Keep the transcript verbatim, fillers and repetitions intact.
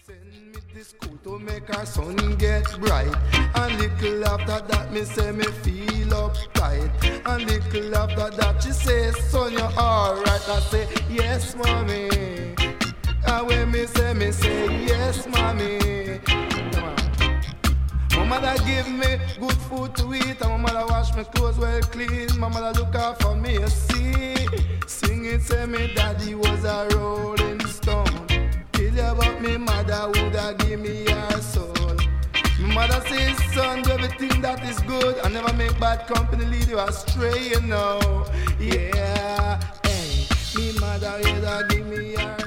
Send me to school to make our sun get bright. And little after that me say me feel uptight. And little after that she say, son, you alright. I say, yes, mommy. And when me say, me say, yes, mommy. My mother give me good food to eat, and my mother wash my clothes well clean. My mother look out for me, you see. Sing it, say me daddy was a rolling stone. Tell you about me mother woulda give me her soul. My mother says, son, do everything that is good, and never make bad company lead you astray, you know. Yeah, hey, me mother woulda give me her